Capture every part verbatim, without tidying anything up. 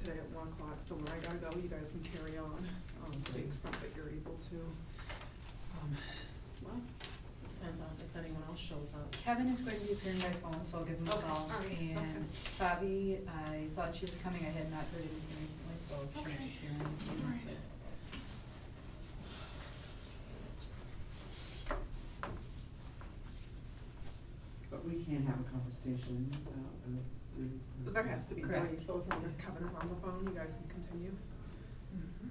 today at one o'clock, so when I gotta go, you guys can carry on, um, to the extent that you're able to. Um, well, it depends on if anyone else shows up. Kevin is going to be appearing by phone, so I'll give him a Okay, call. all right, And okay. Bobby, I thought she was coming, I had not heard anything recently, so she might Okay. just be around in a few All minutes. right. But we can't have a conversation without the three. But there has to be Correct. three, so as long as Kevin is on the phone, you guys can continue. Mhm.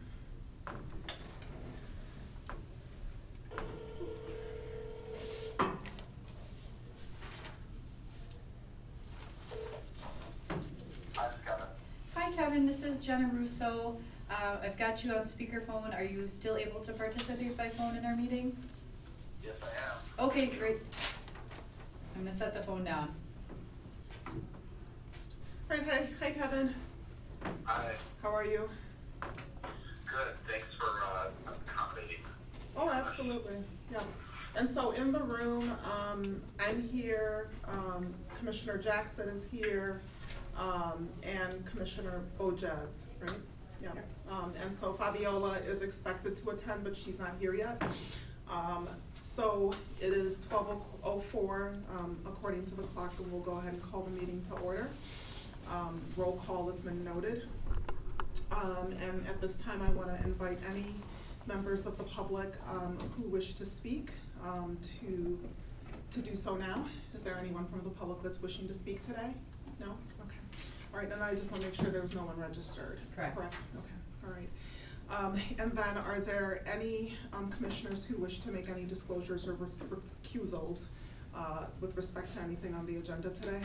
Hi, Kevin. Hi Kevin, this is Jenna Russo. Uh, I've got you on speakerphone. Are you still able to participate by phone in our meeting? Yes, I am. Okay, great. I'm gonna set the phone down. Right, hi, hi Kevin, Hi. how are you? Good. Thanks for uh, accommodating. Oh, absolutely, yeah. And so in the room, um, I'm here, um, Commissioner Jackson is here, um, and Commissioner Bojaz, right? Yeah, um, and so Fabiola is expected to attend, but she's not here yet. Um, so it is twelve oh four, um, according to the clock, and we'll go ahead and call the meeting to order. Um, roll call has been noted. Um, and at this time, I wanna invite any members of the public, um, who wish to speak, um, to, to do so now. Is there anyone from the public that's wishing to speak today? No? Okay. All right, and I just wanna make sure there's no one registered. Correct. Correct, okay, all right. Um, and then are there any, um, commissioners who wish to make any disclosures or rec- recusals, uh, with respect to anything on the agenda today?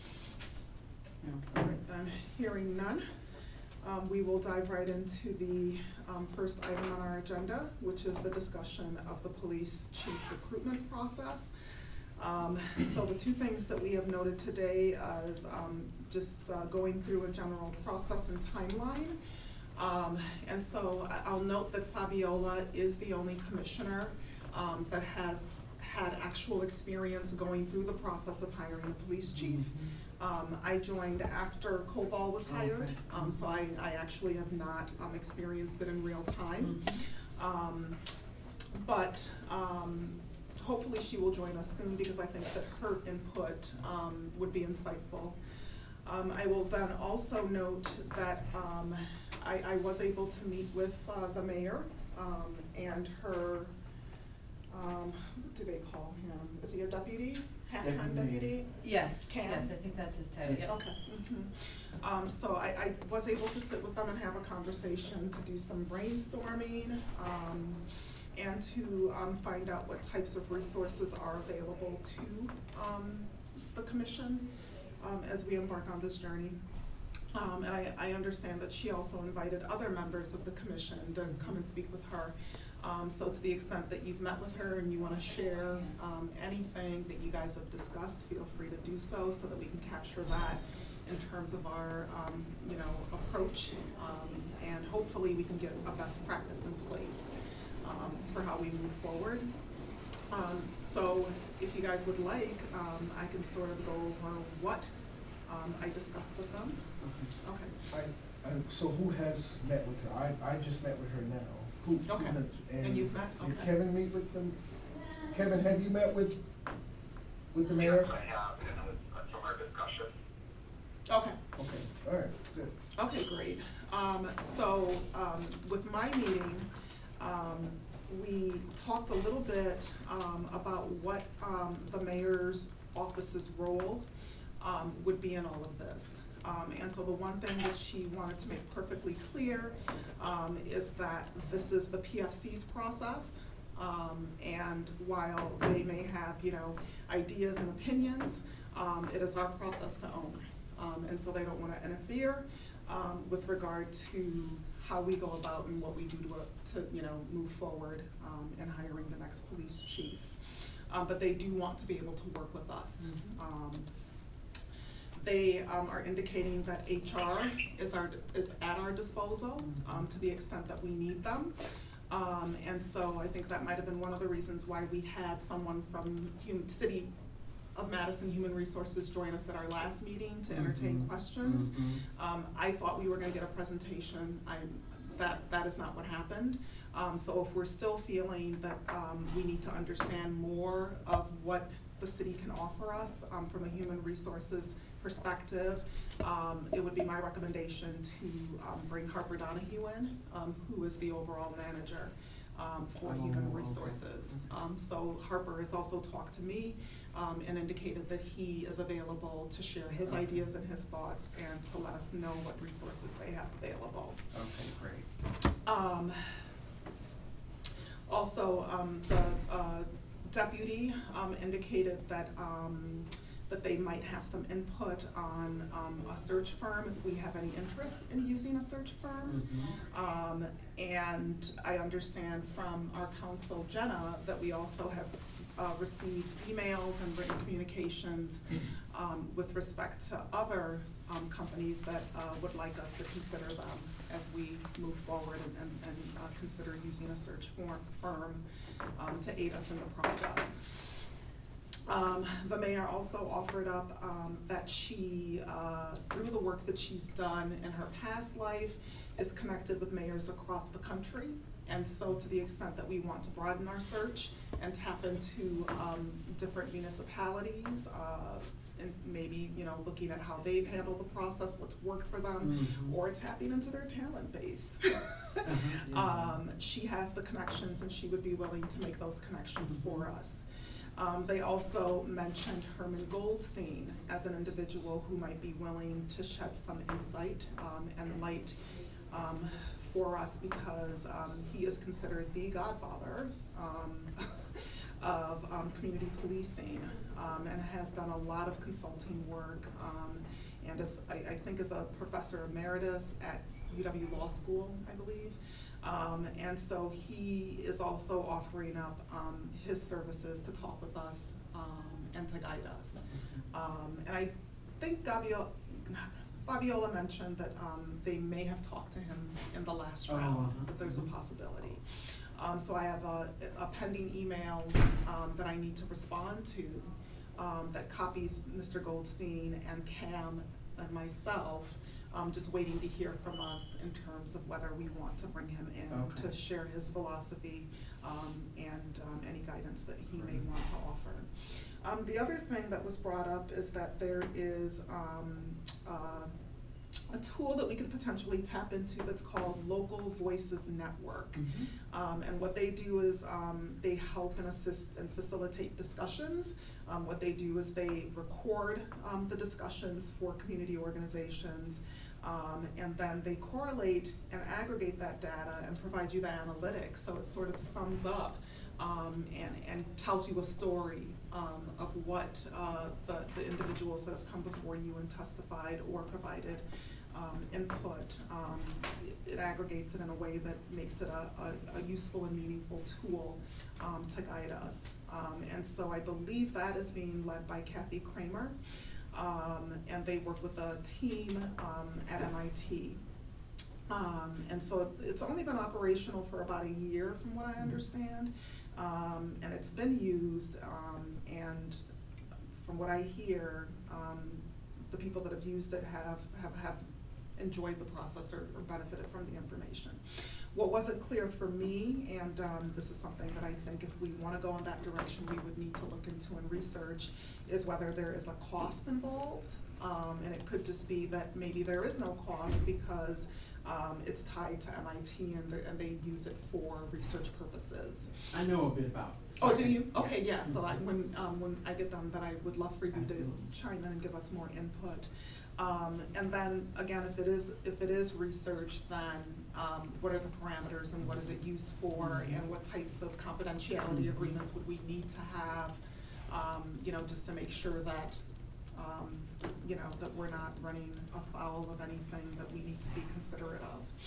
No. All right, then, hearing none, um, we will dive right into the, um, first item on our agenda, which is the discussion of the police chief recruitment process. Um, so the two things that we have noted today is, um, just, uh, going through a general process and timeline. Um, and so I- I'll note that Fabiola is the only commissioner, um, that has had actual experience going through the process of hiring a police chief. Um, I joined after Cobal was hired, Okay. um, so I, I actually have not, um, experienced it in real time. Um, but, um, hopefully she will join us soon because I think that her input, um, would be insightful. Um, I will then also note that, um, I, I was able to meet with, uh, the mayor, um, and her, um, what do they call him? Is he a deputy, halftime Deputy. deputy? Yes, Cam? yes, I think that's his title, yes. Okay. Mhm. Um, so I, I was able to sit with them and have a conversation to do some brainstorming, um, and to, um, find out what types of resources are available to, um, the commission, um, as we embark on this journey. Um, and I, I understand that she also invited other members of the commission to come and speak with her. Um, so to the extent that you've met with her and you wanna share, um, anything that you guys have discussed, feel free to do so, so that we can capture that in terms of our, um, you know, approach. Um, and hopefully we can get a best practice in place, um, for how we move forward. Um, so if you guys would like, um, I can sort of go over what, um, I discussed with them. Okay. Okay. I, I, so who has met with her? I, I just met with her now. Who, who Okay. has- And you've met? Did Okay. Kevin meet with them? Kevin, have you met with, with the mayor? Yes, I have, and it was from our discussion. Okay. Okay, all right, good. Okay, great. Um, so, um, with my meeting, um, we talked a little bit, um, about what, um, the mayor's office's role, um, would be in all of this. Um, and so the one thing that she wanted to make perfectly clear, um, is that this is the P F C's process. Um, and while they may have, you know, ideas and opinions, um, it is our process to own. Um, and so they don't wanna interfere, um, with regard to how we go about and what we do to, to, you know, move forward, um, in hiring the next police chief. Um, but they do want to be able to work with us. Mhm. Um, They, um, are indicating that H R is our, is at our disposal, um, to the extent that we need them. Um, and so I think that might have been one of the reasons why we had someone from hum- city of Madison Human Resources join us at our last meeting to entertain Mhm. questions. Mhm. Um, I thought we were gonna get a presentation. I, that, that is not what happened. Um, so if we're still feeling that, um, we need to understand more of what the city can offer us, um, from a human resources perspective, um, it would be my recommendation to, um, bring Harper Donahue in, um, who is the overall manager, um, for Oh, human okay. resources. Okay. Um, so Harper has also talked to me, um, and indicated that he is available to share his Okay. ideas and his thoughts and to let us know what resources they have available. Okay, great. Um, also, um, the, uh, deputy, um, indicated that, um, that they might have some input on, um, a search firm, if we have any interest in using a search firm. Mhm. Um, and I understand from our counsel, Jenna, that we also have, uh, received emails and written communications, um, with respect to other, um, companies that, uh, would like us to consider them as we move forward and, and, and, uh, consider using a search for, firm, um, to aid us in the process. Um, the mayor also offered up, um, that she, uh, through the work that she's done in her past life, is connected with mayors across the country. And so to the extent that we want to broaden our search and tap into, um, different municipalities, uh, and maybe, you know, looking at how they've handled the process, what's worked for them, Mhm. or tapping into their talent base. Uh-huh, yeah. Um, she has the connections and she would be willing to make those connections for Mhm. us. Um, they also mentioned Herman Goldstein as an individual who might be willing to shed some insight, um, and light, um, for us because, um, he is considered the godfather, um, of, um, community policing, um, and has done a lot of consulting work, um, and is, I, I think is a professor emeritus at U W Law School, I believe. Um, and so he is also offering up, um, his services to talk with us, um, and to guide us. Um, and I think Gabio, Fabiola mentioned that, um, they may have talked to him in the last Oh, round, uh-huh. that there's a possibility. Um, so I have a, a pending email, um, that I need to respond to, um, that copies Mister Goldstein and Cam and myself, um, just waiting to hear from us in terms of whether we want to bring him in Okay. to share his philosophy, um, and, um, any guidance that he may Right. want to offer. Um, the other thing that was brought up is that there is, um, uh, a tool that we could potentially tap into that's called Local Voices Network. Mhm. Um, and what they do is, um, they help and assist and facilitate discussions. Um, what they do is they record, um, the discussions for community organizations, um, and then they correlate and aggregate that data and provide you the analytics, so it sort of sums up, um, and, and tells you a story, um, of what, uh, the, the individuals that have come before you and testified or provided, um, input. Um, it, it aggregates it in a way that makes it a, a, a useful and meaningful tool, um, to guide us. Um, and so I believe that is being led by Kathy Kramer, um, and they work with a team, um, at M I T. Um, and so it's only been operational for about a year, from what I understand, um, and it's been used, um, and from what I hear, um, the people that have used it have, have, have enjoyed the process or, or benefited from the information. What wasn't clear for me, and, um, this is something that I think if we wanna go in that direction, we would need to look into and research, is whether there is a cost involved. Um, and it could just be that maybe there is no cost because, um, it's tied to M I T and they, and they use it for research purposes. I know a bit about it. Oh, do you? Yeah. Okay, yeah, so I, Mhm. when, um, when I get done, then I would love for you to Absolutely. chime in and give us more input. Um, and then, again, if it is, if it is research, then, um, what are the parameters and what is it used for? Mhm. And what types of confidentiality Mhm. agreements would we need to have, um, you know, just to make sure that, um, you know, that we're not running afoul of anything that we need to be considerate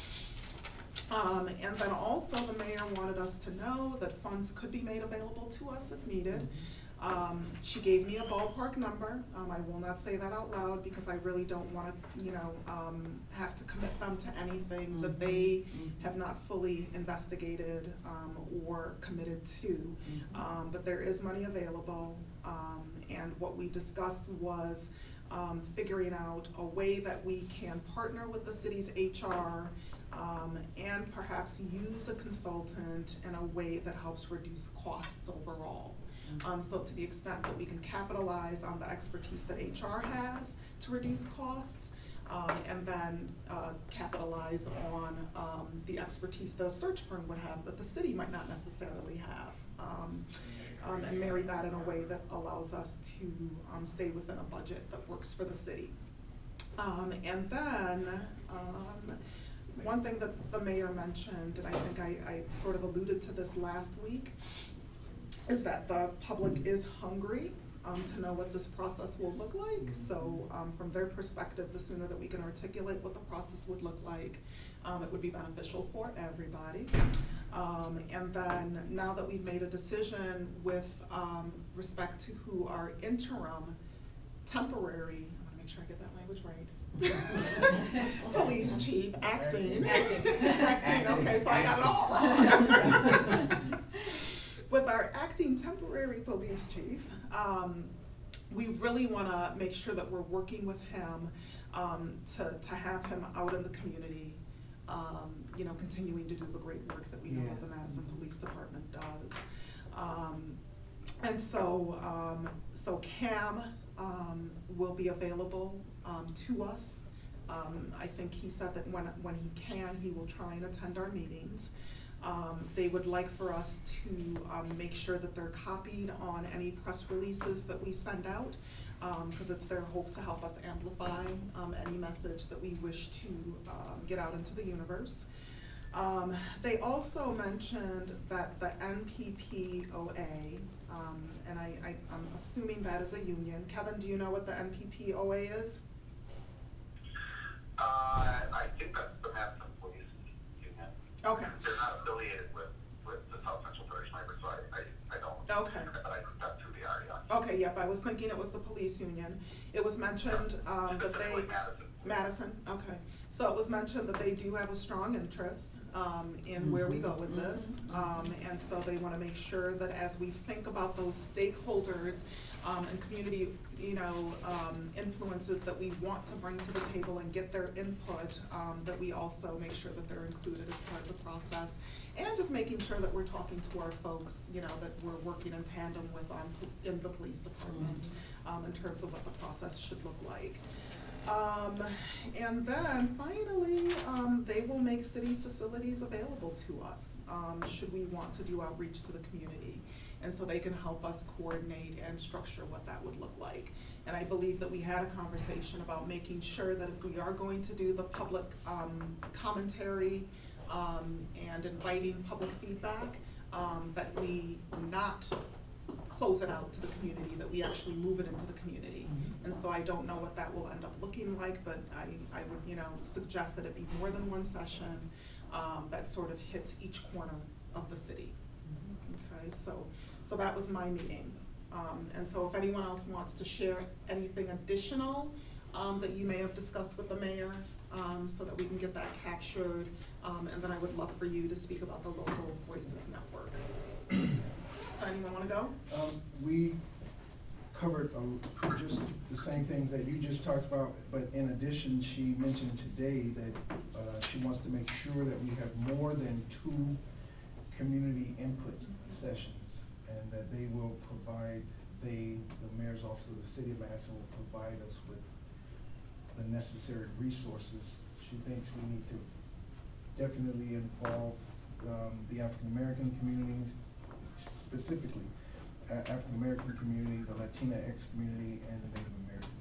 of. Um, and then also the mayor wanted us to know that funds could be made available to us if needed. Um, she gave me a ballpark number. Um, I will not say that out loud because I really don't wanna, you know, um, have to commit them to anything that they Mhm. have not fully investigated, um, or committed to. Mhm. Um, but there is money available. Um, and what we discussed was um, figuring out a way that we can partner with the city's H R um, and perhaps use a consultant in a way that helps reduce costs overall. Um, so to the extent that we can capitalize on the expertise that H R has to reduce costs, um, and then uh, capitalize on um, the expertise that a search firm would have that the city might not necessarily have. Um, um, and marry that in a way that allows us to um, stay within a budget that works for the city. Um, and then, um, one thing that the mayor mentioned, and I think I, I sort of alluded to this last week, is that the public is hungry um, to know what this process will look like. So um, from their perspective, the sooner that we can articulate what the process would look like, um, it would be beneficial for everybody. Um, and then now that we've made a decision with um, respect to who our interim temporary, I wanna make sure I get that language right. Police chief, acting. Acting. Acting, okay, so I got it all wrong. With our acting temporary police chief, um, we really wanna make sure that we're working with him um, to, to have him out in the community, um, you know, continuing to do the great work that we know Yeah. that the Madison Police Department does. Um, and so, um, so Cam um, will be available um, to us. Um, I think he said that when, when he can, he will try and attend our meetings. Um, they would like for us to um, make sure that they're copied on any press releases that we send out, because um, it's their hope to help us amplify um, any message that we wish to um, get out into the universe. Um, they also mentioned that the N P P O A, um, and I, I, I'm assuming that is a union. Kevin, do you know what the N P P O A is? Uh, I think that's the Madison Police Union. Okay. They're not affiliated with, with the South Central Parish Library, so I, I, I don't. Okay. But I think that's who they are, yeah. Okay, yep, I was thinking it was the police union. It was mentioned um, that they. Specifically Madison. Madison, okay. So it was mentioned that they do have a strong interest um, in where we go with this. Um, and so they want to make sure that as we think about those stakeholders um, and community, you know, um, influences that we want to bring to the table and get their input, um, that we also make sure that they're included as part of the process. And just making sure that we're talking to our folks, you know, that we're working in tandem with on, in the police department um, in terms of what the process should look like. Um, and then finally, um, they will make city facilities available to us, um, should we want to do outreach to the community. And so they can help us coordinate and structure what that would look like. And I believe that we had a conversation about making sure that if we are going to do the public, um, commentary, um, and inviting public feedback, um, that we not close it out to the community, that we actually move it into the community. And so I don't know what that will end up looking like, but I, I would, you know, suggest that it be more than one session um, that sort of hits each corner of the city. Okay, so, so that was my meeting. Um, and so if anyone else wants to share anything additional um, that you may have discussed with the mayor, um, so that we can get that captured, um, and then I would love for you to speak about the Local Voices Network. So anyone want to go? Um, we covered um, just the same things that you just talked about, but in addition, she mentioned today that uh, she wants to make sure that we have more than two community input sessions, and that they will provide, they, the mayor's office of the city of Madison will provide us with the necessary resources. She thinks we need to definitely involve um, the African American communities, specifically uh, African American community, the Latinx community, and the Native American.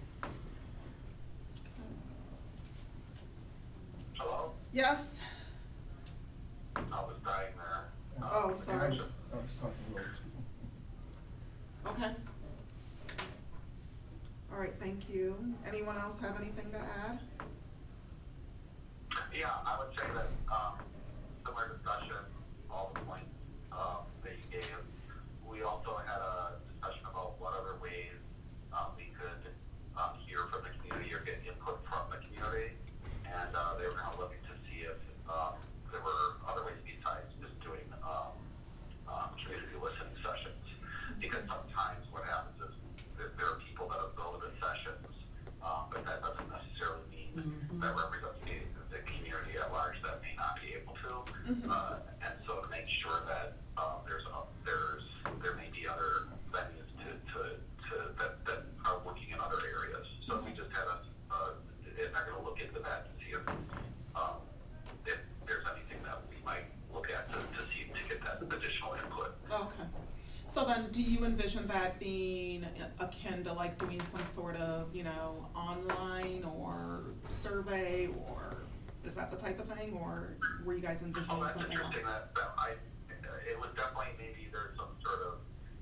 Hello? Yes? I was dying there. Oh, Um, sorry. I was, I was talking low too. Okay. All right, thank you. Anyone else have anything to add? Yeah, I would say that, um, similar discussion, all the points, um, that you gave. We also had a discussion about what other ways, um, we could, um, hear from the community or get input from the community. And, uh, they were kind of looking to see if, um, there were other ways besides just doing, um, um, community listening sessions. Because sometimes what happens Mhm. Uh, and so to make sure that, um, there's, a- there's, there may be other venues to, to, to, that, that are working in other areas. So we just had a, uh, and they're gonna look into that and see if, um, if there's anything that we might look at to, to see, to get that additional input. Okay. So then, do you envision that being akin to like doing some sort of, you know, online or survey, or is that the type of thing, or were you guys Oh, envisioning that's something else? interesting, that, that I, it was definitely, maybe there's some sort of,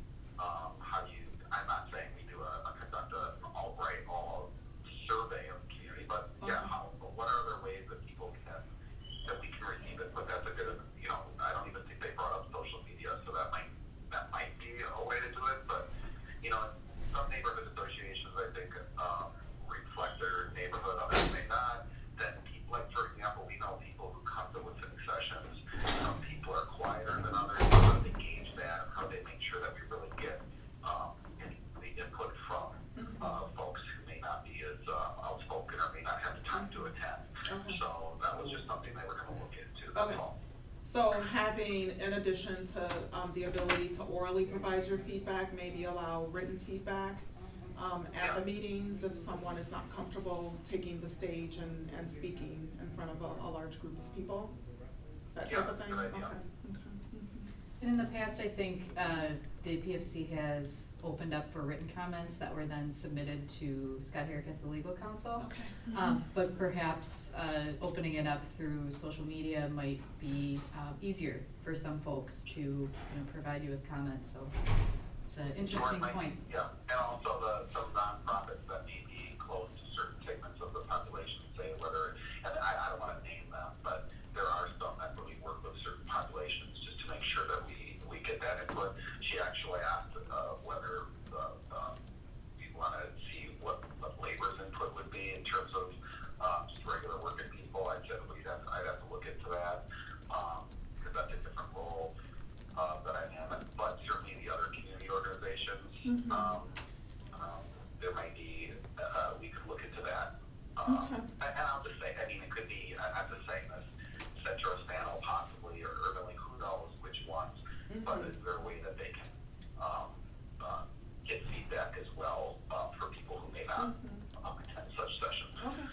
um, how do you, I'm not saying we do a, a conduct a, outright, all survey of the community, but yeah, Okay. how, what are other ways that people can, that we can receive it, but that's a good, you know, I don't even think they brought up social media, so that might, that might be a way to do it, but, you know, some neighborhood associations, I think, um, reflect their neighborhood, others may not. Then people, like, for example, we know people who come to listening sessions, some people are quieter than others, how they gauge that, how they make sure that we really get, um, any, the input from, uh, folks who may not be as, uh, outspoken or may not have the time to attend. Okay. So that was just something they were gonna look into, that's Okay. all. So having, in addition to, um, the ability to orally provide your feedback, maybe allow written feedback, um, at the meetings if someone is not comfortable taking the stage and, and speaking in front of a, a large group of people? That type of Yeah, thing? good Okay, idea. okay. Mhm. And in the past, I think, uh, the P F C has opened up for written comments that were then submitted to Scott Herrick as the legal counsel. Okay. Um, but perhaps, uh, opening it up through social media might be, um, easier for some folks to, you know, provide you with comments, so it's an Or it interesting might- point. Yeah, and also the, some nonprofits that may be close to certain segments of the population, say whether, and I, I don't wanna name them, but there are some that really work with certain populations, just to make sure that we, we get that input. She actually asked, uh, whether, uh, um, we wanna see what, what labor's input would be in terms of, um, just regular working people. I said, we'd have, I'd have to look into that, um, cause that's a different role, uh, that I'm in, but certainly the other community organizations, Mhm. um, um, there might be, uh, we could look into that. Um, Okay. and, and I'll just say, I mean, it could be, I- I'm just saying this, Centro Spano possibly, or Urban League, who knows which ones, but Mhm. is there a way that they can, um, uh, get feedback as well, uh, for people who may not, Mhm. um, attend such sessions? Okay.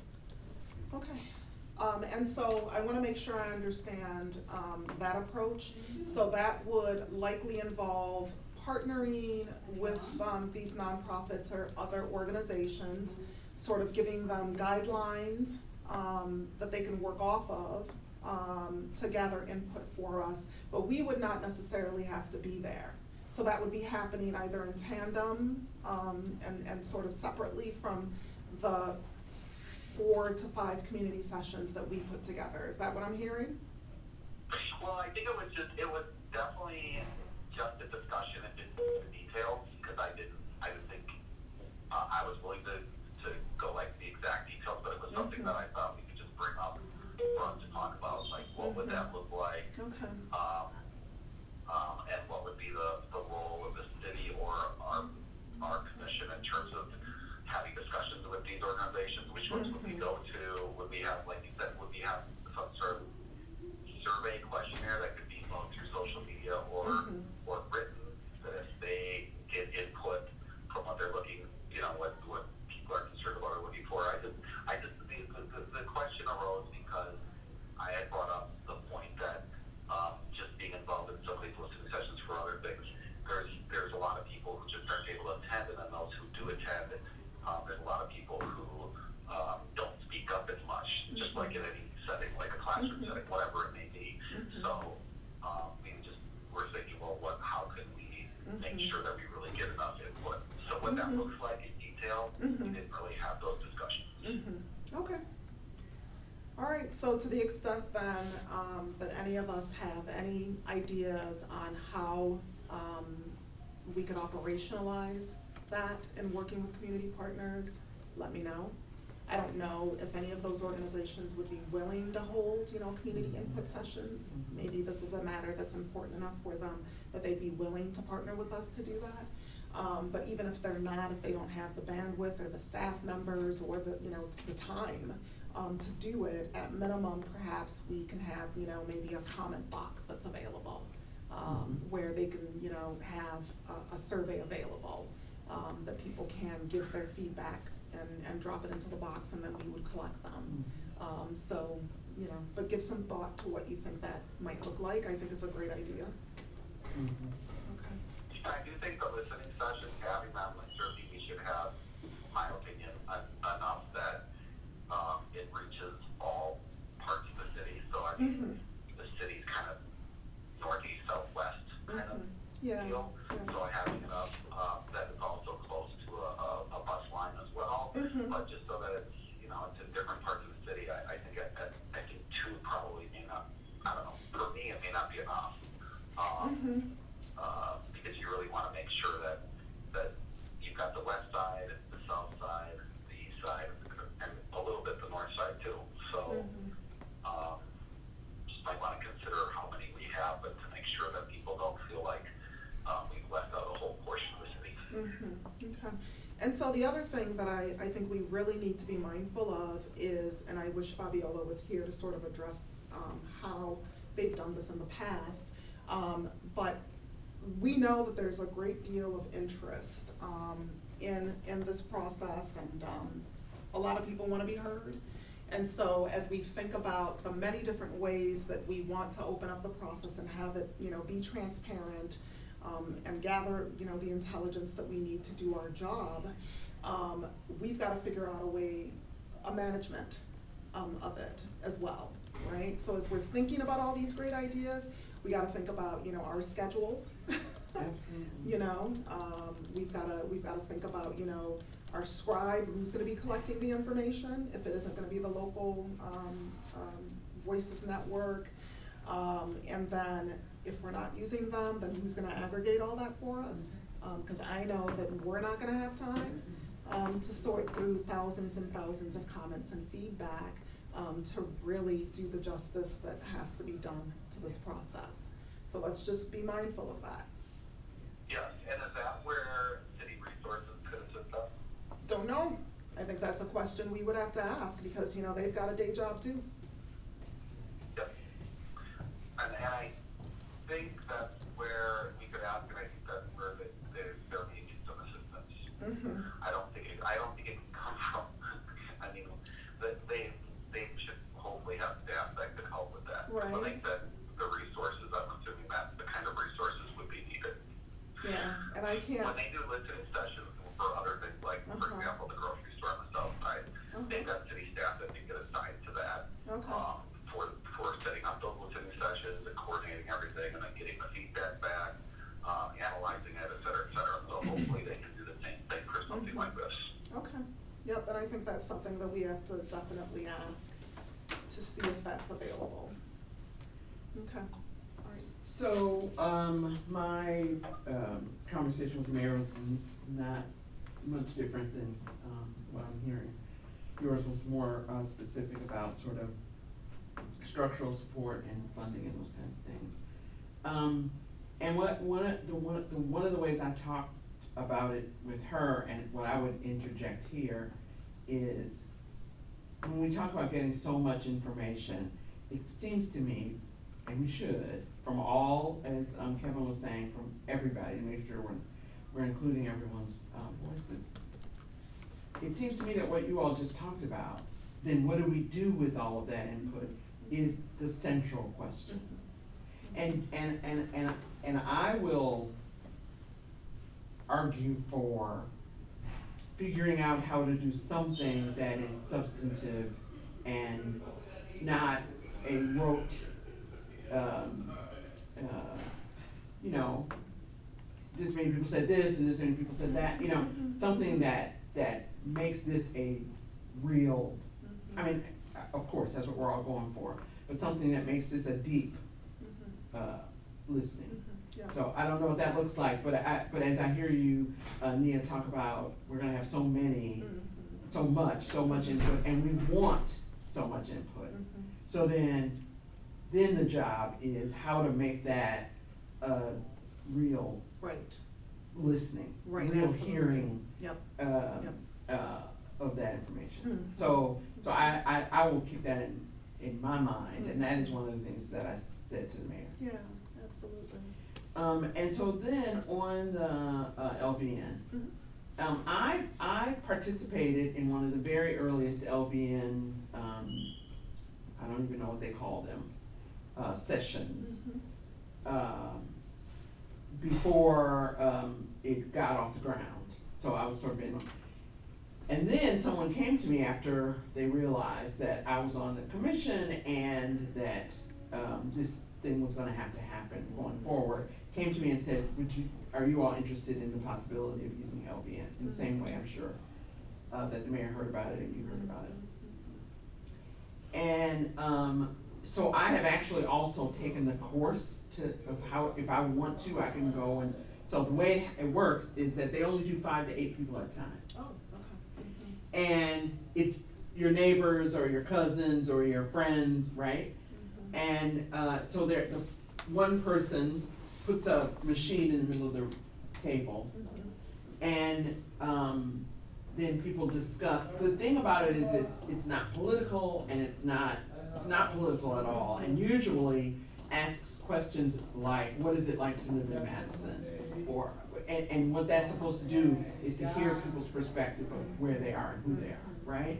Okay, um, and so I wanna make sure I understand, um, that approach. So that would likely involve partnering with, um, these nonprofits or other organizations, sort of giving them guidelines, um, that they can work off of, um, to gather input for us, but we would not necessarily have to be there. So that would be happening either in tandem, um, and, and sort of separately from the four to five community sessions that we put together. Is that what I'm hearing? Well, I think it was just, it was definitely just a discussion and didn't go into details, because I didn't, I didn't think, uh, I was willing to, to go like the exact details, but it was something Mhm. that I thought we could just bring up for us to talk about, like, what would that look like? Okay. Um, um, and what would be the, the role of the city or our, our commission in terms of having discussions with these organizations? Which ones would we Mhm. go to? Would we have, like you said, would we have some sort of survey questionnaire that could be flown through social media or, Mhm. or written, that if they get input from what they're looking, you know, what, what people are concerned about or looking for? I just, I just, the, the, the question arose because I had brought up the point that, um, just being involved in some of these listening sessions for other things, there's, there's a lot of people who just aren't able to attend, and then those who do attend, um, there's a lot of people who, um, don't speak up as much, just like in any setting, like a classroom Mhm. setting, whatever it may be. Mhm. So, um, we just, we're thinking, well, what, how can we make Mhm. sure that we really get enough input? So what that Mhm. looks like in detail, we Mhm. didn't really have those discussions. Mm-hmm, okay. All right, so to the extent then, um, that any of us have any ideas on how, um, we could operationalize that in working with community partners, let me know. I don't know if any of those organizations would be willing to hold, you know, community input sessions. Maybe this is a matter that's important enough for them that they'd be willing to partner with us to do that. Um, but even if they're not, if they don't have the bandwidth or the staff members or the, you know, the time, um, to do it, at minimum, perhaps we can have, you know, maybe a comment box that's available, um, Mhm. where they can, you know, have a, a survey available, um, that people can give their feedback and, and drop it into the box, and then we would collect them. Um, so, you know, but give some thought to what you think that might look like. I think it's a great idea. Mhm. Okay. I do think the listening sessions, having them, like, certainly we should have, in my opinion, en- enough that, um, it reaches all parts of the city. So I mean, Mhm. the city's kind of northeast, southwest kind of Mhm. Yeah, deal. yeah. So having enough, um, that is also close to a, a, a bus line as well. Mhm. But just so that it's, you know, it's in different parts of the city, I, I think, I, I think two probably may not, I don't know, for me, it may not be enough. Um, Mhm. uh, because you really want to make sure that, that you've got the west side, the south side, the east side, and a little bit the north side too. So, Mhm. um, just might want to consider how many we have, but to make sure that people don't feel like, um, we've left out a whole portion of the city. Mhm. Okay. And so the other thing that I, I think we really need to be mindful of is, and I wish Fabiola was here to sort of address, um, how they've done this in the past, um, but we know that there's a great deal of interest, um, in, in this process, and, um, a lot of people wanna be heard. And so as we think about the many different ways that we want to open up the process and have it, you know, be transparent, um, and gather, you know, the intelligence that we need to do our job, um, we've gotta figure out a way, a management, um, of it as well, right? So as we're thinking about all these great ideas, we gotta think about, you know, our schedules. Absolutely. You know, um, we've gotta, we've gotta think about, you know, our scribe, who's gonna be collecting the information, if it isn't gonna be the local, um, um, Voices Network. Um, and then if we're not using them, then who's gonna aggregate all that for us? Um, cause I know that we're not gonna have time, um, to sort through thousands and thousands of comments and feedback, um, to really do the justice that has to be done to this process. So let's just be mindful of that. Yes, and is that where city resources could assist us? Don't know. I think that's a question we would have to ask, because, you know, they've got a day job too. Yep. And, and I think that's where we could ask, and I think that's where they, they, they're needing some assistance. Mm-hmm. I don't think it, I don't think it can come from, I mean, that they, they should hopefully have staff that could help with that. Right. So I think that the resources, I'm assuming that the kind of resources would be needed. Yeah, and I can't. When they do listening sessions for other things, like, for Uh-huh. example, the grocery store on the south side, they've Uh-huh. got city staff that can get assigned to that. Okay. Um, for, for setting up those listening sessions and coordinating everything and then getting the feedback back, um, analyzing it, et cetera, et cetera. So hopefully they can do the same thing for something Mhm. like this. Okay, yep, and I think that's something that we have to definitely ask, to see if that's available. Okay, all right. So, um, my, um, conversation with the mayor was n- not much different than, um, what I'm hearing. Yours was more, uh, specific about sort of structural support and funding and those kinds of things. Um, and what, one of the, one, the, one of the ways I talked about it with her, and what I would interject here, is when we talk about getting so much information, it seems to me, and we should, from all, as um, Kevin was saying, from everybody, to make sure we're, we're including everyone's um, voices. It seems to me that what you all just talked about, then what do we do with all of that input, is the central question. And, and, and, and, and I will argue for figuring out how to do something that is substantive and not a rote, um, uh, you know, this many people said this and this many people said that, you know, something that, that makes this a real, I mean, of course, that's what we're all going for, but something that makes this a deep, Mhm. uh, listening. Mhm. Yeah. So I don't know what that looks like, but I, but as I hear you, uh, Nia, talk about, we're gonna have so many, Mhm. so much, so much input, and we want so much input. Mhm. So then, then the job is how to make that, uh, real Right, listening, Right, real absolutely. hearing, yep, uh, Yep. uh, of that information. Hmm. So So I, I, I will keep that in, in my mind, and that is one of the things that I said to the mayor. Yeah, absolutely. Um, and so then on the, uh, L V N, Mhm. um, I, I participated in one of the very earliest L V N, um, I don't even know what they call them, uh, sessions. Mhm. um, before um, it got off the ground. So I was sort of in. And then someone came to me after they realized that I was on the commission and that um, this thing was going to have to happen going forward. Came to me and said, "Would you? Are you all interested in the possibility of using L V N?" In the same way, I'm sure uh, that the mayor heard about it and you heard about it. And um, so I have actually also taken the course to, of how, if I want to, I can go and, so the way it works is that they only do five to eight people at a time. Oh, okay. Mhm. And it's your neighbors or your cousins or your friends, right? Mhm. And uh, so there, the one person puts a machine in the middle of the table, Mhm. and um, then people discuss. The thing about it is it's, it's not political, and it's not it's not political at all, and usually asks questions like, what is it like to live in Madison? Or, and, and what that's supposed to do is to hear people's perspective of where they are and who they are, right?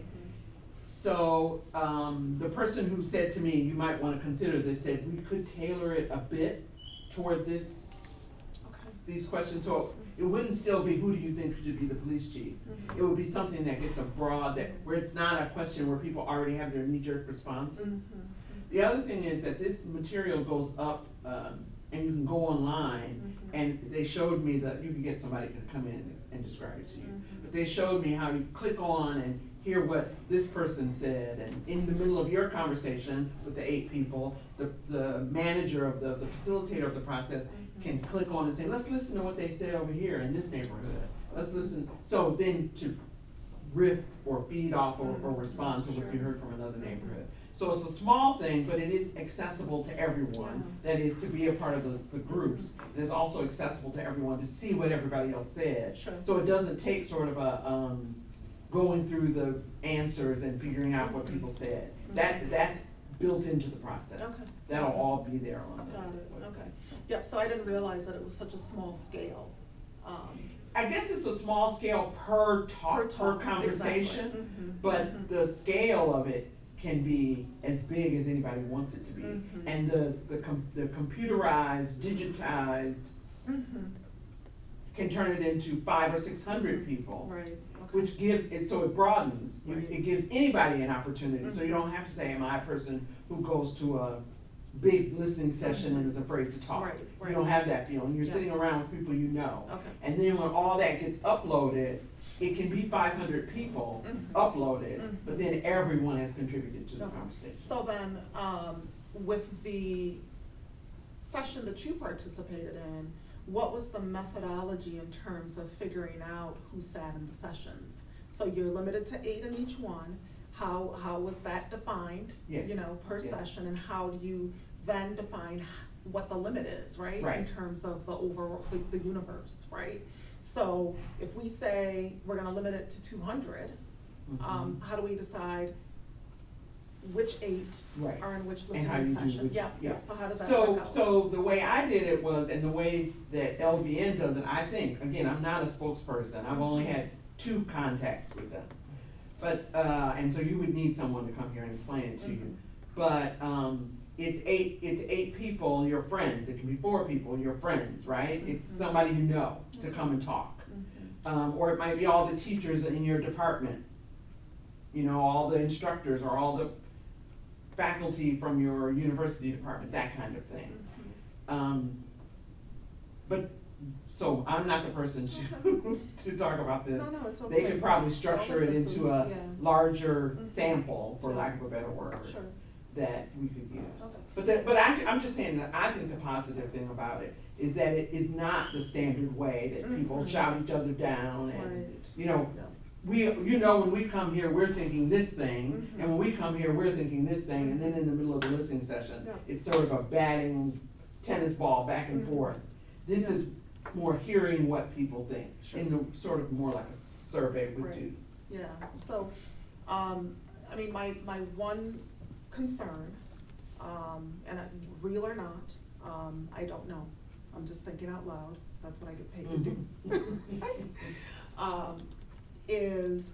So um, the person who said to me, you might want to consider this, said we could tailor it a bit toward this, Okay. these questions. So it wouldn't still be, who do you think should be the police chief? Mhm. It would be something that gets a broad, that where it's not a question where people already have their knee-jerk responses. Mhm. The other thing is that this material goes up, um, and you can go online, Mhm. and they showed me that you can get somebody to come in and describe it to you. Mhm. But they showed me how you click on and hear what this person said, and in the middle of your conversation with the eight people, the, the manager of the, the facilitator of the process Mhm. can click on and say, let's listen to what they said over here in this neighborhood. Let's listen, so then to riff or feed off or, or respond to what you heard from another neighborhood. So it's a small thing, but it is accessible to everyone, that is to be a part of the, the groups. And it's also accessible to everyone to see what everybody else said. Sure. So it doesn't take sort of a, um, going through the answers and figuring out what people said. That, that's built into the process. Okay. That'll all be there on the Got it, website. okay. Yep, so I didn't realize that it was such a small scale. Um, I guess it's a small scale per Per talk, per talk, conversation, exactly. Mhm, but mhm. the scale of it can be as big as anybody wants it to be. Mhm. And the, the com- the computerized, digitized, Mhm. can turn it into five or six hundred people. Right, okay. Which gives, it so it broadens, You- Right. it gives anybody an opportunity, so you Mhm. don't have to say, am I a person who goes to a big listening session and is afraid to talk? Right, right. You don't have that feeling, you're Yeah. sitting around with people you know. Okay. And then when all that gets uploaded, it can be five hundred people Mhm. uploaded, Mhm. but then everyone has contributed to the Okay. conversation. So then, um, with the session that you participated in, what was the methodology in terms of figuring out who sat in the sessions? So you're limited to eight in each one. How, how was that defined? Yes. You know, per Yes. session, and how do you then define what the limit is, right? Right. In terms of the overall, the, the universe, right? So if we say we're gonna limit it to two hundred, um, Mhm. how do we decide which eight Right. are in which And how listening you do session? which- Yeah, yeah. yeah, so how did that So, work out? so the way I did it was, and the way that L V N does it, I think, again, I'm not a spokesperson, I've only had two contacts with them. But, uh, and so you would need someone to come here and explain it to you. Mhm. But, um, it's eight, it's eight people, your friends, it can be four people, your friends, right? It's Mhm. somebody you know to come and talk. Mhm. Um, or it might be all the teachers in your department. You know, all the instructors or all the faculty from your university department, that kind of thing. Mhm. Um, but, so I'm not the person to, to talk about this. No, no, it's They okay. could probably structure All of it this into is- a yeah. larger Mhm. sample, for Yeah. lack of a better word, Sure. that we could use. Okay. But that, but I, I'm just saying that I think the positive thing about it is that it is not the standard way that people Mhm. shout each other down and, Right. you know, Yeah. we, you know, when we come here, we're thinking this thing, Mhm. and when we come here, we're thinking this thing, and then in the middle of the listening session, Yeah. it's sort of a batting tennis ball back and Mhm. forth. This Yeah. is more hearing what people think, Sure. in the, sort of more like a survey would Right. do. Yeah, so, um, I mean, my, my one concern, um, and I- real or not, um, I don't know. I'm just thinking out loud, that's what I get paid to do. Um, is,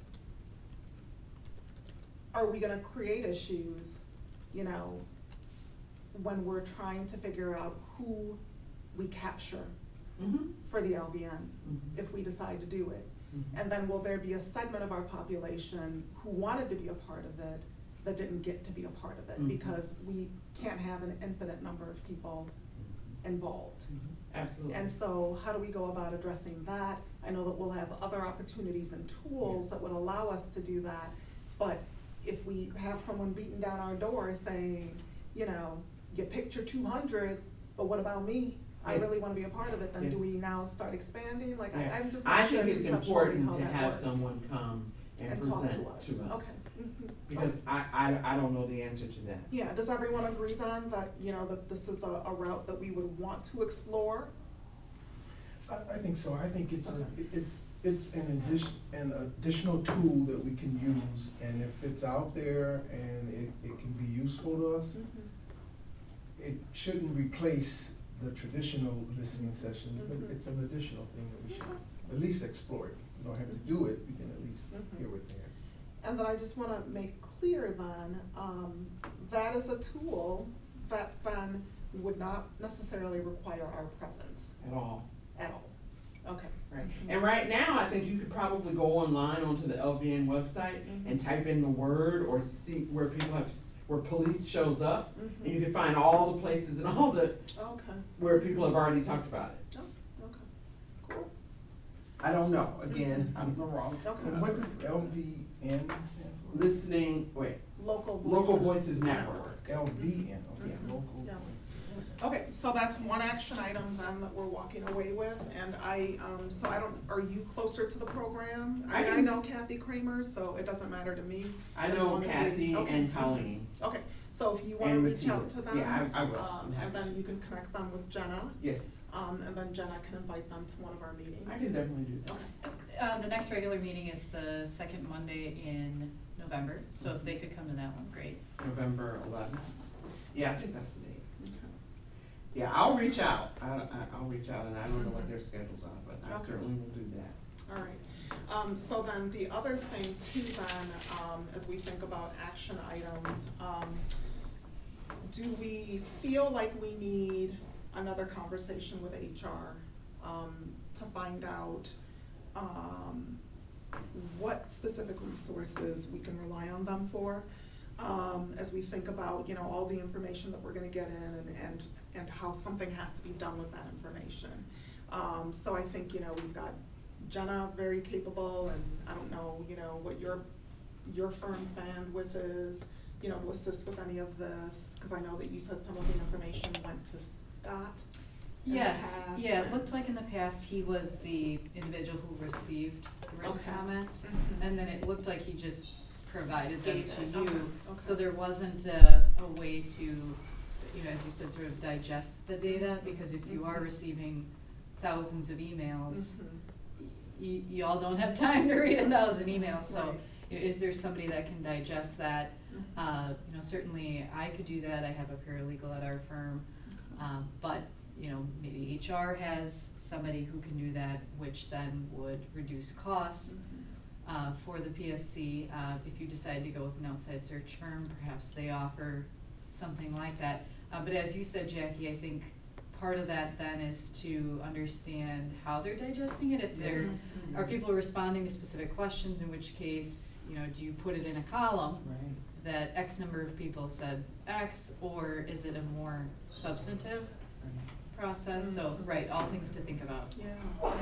are we gonna create issues, you know, when we're trying to figure out who we capture Mhm. for the L V N, Mhm. if we decide to do it? Mhm. And then will there be a segment of our population who wanted to be a part of it that didn't get to be a part of it? Mhm. Because we can't have an infinite number of people involved. Mhm. Absolutely. And so how do we go about addressing that? I know that we'll have other opportunities and tools Yeah. that would allow us to do that. But if we have someone beating down our door saying, you know, you picked your two hundred, but what about me? I Yes. really wanna be a part of it, then do Yes. we now start expanding? Like, I, Yeah. I'm just I not sure think it's conceptually important how to that have works. someone come and And talk present to us, to us. okay. Mhm. Because Okay. I, I, I don't know the answer to that. Yeah, does everyone agree then that, you know, that this is a, a route that we would want to explore? I, I think so, I think it's a, Okay. it's, it's an addition, an additional tool that we can use, and if it's out there and it, it can be useful to us, it shouldn't replace the traditional listening session, Mhm. but it's an additional thing that we should Okay. at least explore it. We don't have to do it, we can at least Mhm. hear it there. And then I just wanna make clear then, um, that is a tool that then would not necessarily require our presence At all. at all. Okay. Right. Mhm. And right now, I think you could probably go online onto the L V N website Mhm. and type in the word or see where people have, where police shows up. Mhm. And you can find all the places and all the, Okay. where people have already talked about it. Oh, okay. Cool. I don't know, again, I'm wrong. Okay. And what does L V N stand for? Listening, wait, Local voices. Local Voices Network. L V N, okay, Mhm. local. Yeah. voices. Okay, so that's one action item then that we're walking away with, and I, um, so I don't, are you closer to the program? I I, I can- know Kathy Kramer, so it doesn't matter to me. I as know long as we- Kathy okay. and Colleen. Okay, so if you wanna And reach out Matthias. to them. Yeah, I- I will. Um, I'm happy and then to. you can connect them with Jenna, Yes, um, and then Jenna can invite them to one of our meetings. I can definitely do that. Okay, Uh, the next regular meeting is the second Monday in November, so if they could come to that one, great. November eleventh. Yeah, I think that's the date. okay. Yeah, I'll reach out. I, I, I'll reach out, and I don't know what their schedules are, but I Okay. certainly will do that. All right, um, so then the other thing too then, um, as we think about action items, um, do we feel like we need another conversation with H R, um, to find out, um, what specific resources we can rely on them for? Um, as we think about, you know, all the information that we're gonna get in and, and, and how something has to be done with that information. Um, so I think, you know, we've got Jenna, very capable, and I don't know, you know, what your, your firm's bandwidth is, you know, to assist with any of this, cause I know that you said some of the information went to Scott in the Yes, past. yeah, it and- looked like in the past, he was the individual who received the written Okay. comments, Mhm. and then it looked like he just provided them Gave to it, you. okay, So okay. there wasn't a, a way to, you know, as you said, sort of digest the data, because if you are Mhm. receiving thousands of emails, Mhm. you, you all don't have time to read a thousand emails, so, Right. you know, is there somebody that can digest that? Mhm. Uh, you know, certainly I could do that, I have a paralegal at our firm, Okay. um, but, you know, maybe H R has somebody who can do that, which then would reduce costs, Mhm. uh, for the P F C. Uh, if you decide to go with an outside search firm, perhaps they offer something like that. Uh, but as you said, Jackie, I think part of that then is to understand how they're digesting it, if they're, Mhm. are people responding to specific questions, in which case, you know, do you put it in a column Right. that X number of people said X, or is it a more substantive process? So, Mhm. right, all things to think about. Yeah,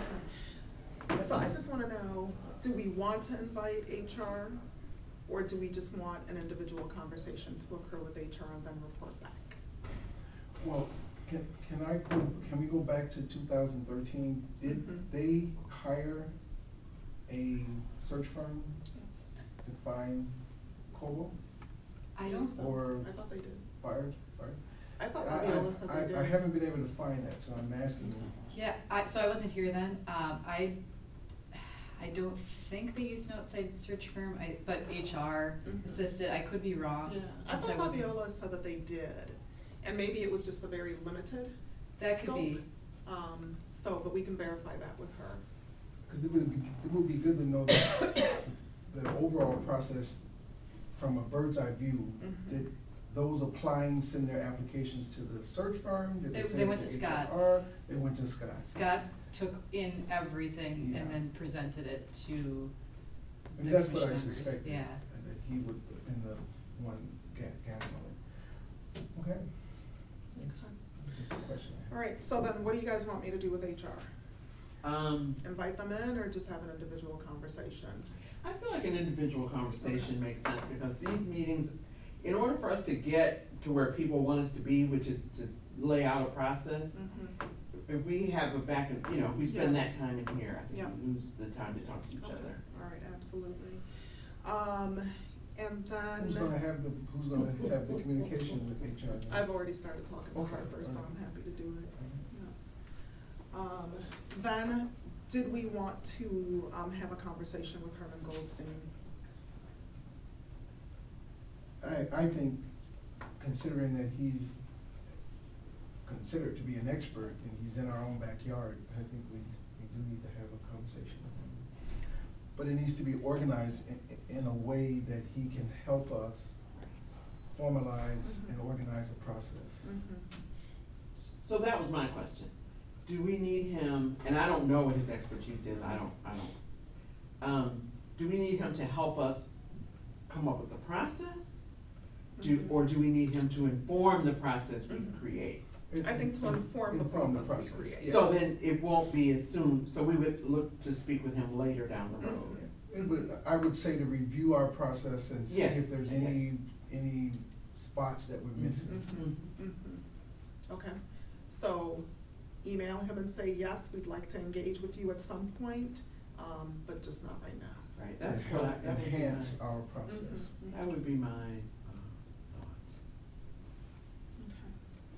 okay. So I just wanna know, do we want to invite H R, or do we just want an individual conversation to occur with H R and then report back? Well, can, can I go, can we go back to two thousand thirteen? Did Mhm. they hire a search firm Yes. to find Kobo? I don't, so. Or I thought they did. fired, fired? I thought I- Fabiola said I- they did. I, I haven't been able to find that, so I'm asking you. yeah, I, so I wasn't here then, um, I, I don't think they used an outside search firm, I, but H R Mhm. assisted, I could be wrong. Yeah, I since thought wasn't- Fabiola said that they did, and maybe it was just a very limited That could scope. be. Um, so, but we can verify that with her. Because it would be, it would be good to know that the overall process from a bird's eye view, Mhm. did those applying send their applications to the search firm? Did They- send they it went to Scott. H R? They went to Scott. Scott took in everything Yeah. and then presented it to And the that's what I commission members. suspected. Yeah. and That he would have been the one ga- gathering it. Okay. Okay. Just a question. All right, so then what do you guys want me to do with H R? Um, Invite them in or just have an individual conversation? I feel like an individual conversation makes sense, because these meetings, in order for us to get to where people want us to be, which is to lay out a process, Mhm. if we have a back and, you know, if we spend Yeah. that time in here, I think Yeah. we lose the time to talk to each Okay. other. All right, absolutely. Um, and then. Who's gonna have the, who's gonna have the communication with H R? then? I've already started talking to Okay, Harper, so all right. I'm happy to do it. Yeah. Um, then, did we want to, um, have a conversation with Herman Goldstein? I, I think, considering that he's considered to be an expert and he's in our own backyard, I think we, we do need to have a conversation with him. But it needs to be organized in, in a way that he can help us formalize and Mhm. organize a process. Mhm. So that was my question. Do we need him, and I don't know what his expertise is, I don't, I don't. Um, do we need him to help us come up with the process? Do, Mhm. or do we need him to inform the process we Mhm. create? I think to inform the Inform the process we process, create. yeah. So then it won't be as soon, so we would look to speak with him later down the road. Mhm. It would, I would say to review our process and see Yes, if there's any, yes. any spots that we're missing. Mhm. Mhm. Okay, so email him and say, yes, we'd like to engage with you at some point, um, but just not right now. Right, To that's help what I, that would be enhance my, our process. Mhm. that would be my, uh, thought. Okay.